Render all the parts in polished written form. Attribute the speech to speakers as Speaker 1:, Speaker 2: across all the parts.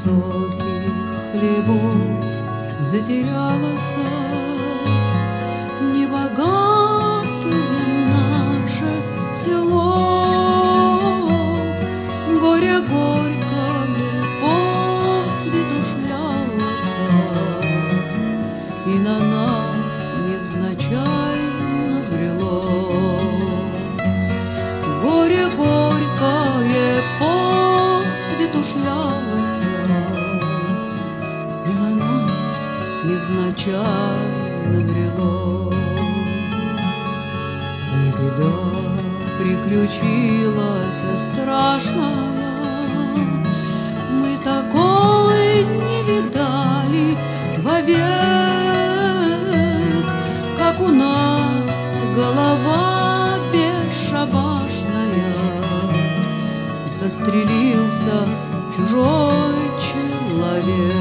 Speaker 1: высоких хлебов затерялась небогатое наше село. Горе горькое по свету шлялось, и на нас невзначай набрело. Горе горькое по свету шлялось, и на нас невзначай набрело. И беда приключилась страшная, мы такой не видали вовек, как у нас голова бесшабашная. Застрелился чужой человек,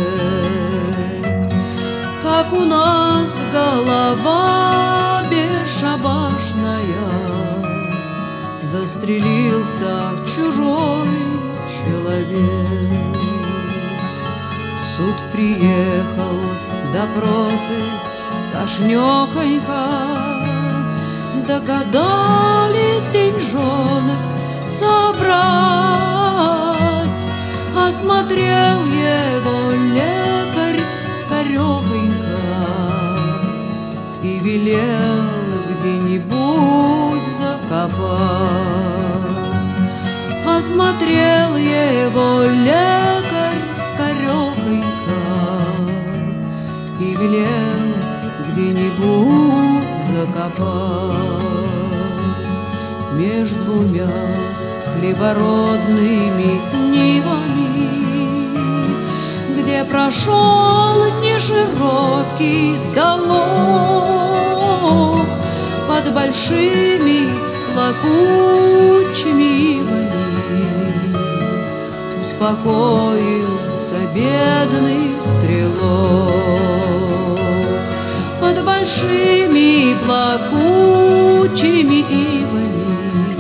Speaker 1: как у нас голова бесшабашная. Застрелился чужой человек. Суд приехал, допросы тошнёхонько, догадались деньжонок собрать. Осмотрел его лекарь скорехонько и велел где-нибудь закопать. Осмотрел его лекарь скорехонько и велел где-нибудь закопать. Между двумя хлебородными нивами, где прошел неширокий долог, под большими плакучими ивами, успокоился бедный стрелок. Под большими плакучими ивами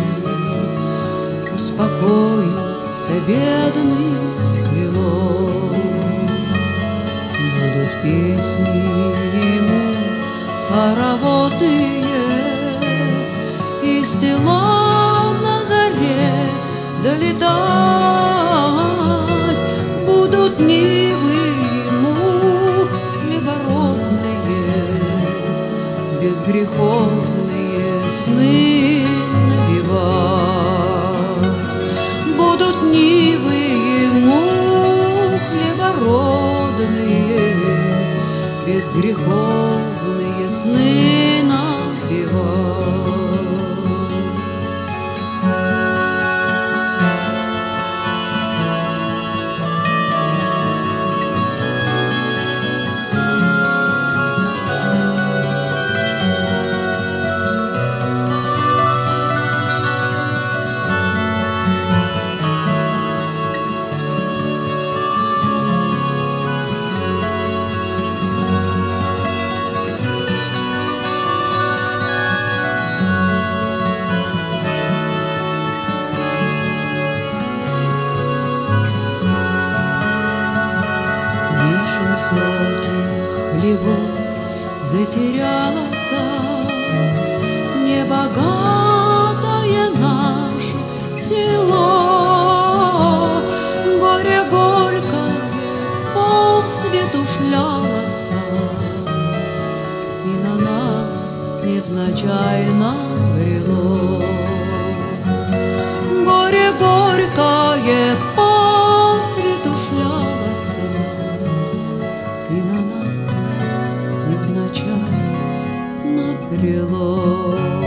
Speaker 1: успокоился бедный стрелок. Будут песни ему хороводные из села на заре долетать. Будут нивы ему хлебородные, безгреховные сны навевать. Будут нивы ему хлебородные, безгреховные сны навевать. Высоких хлебов затерялась небогатое наше село. Горе горькое полсвету шлялось, и на нас невзначай набрело. Горе горькое полсвету шлялось, и на нас невзначай набрело.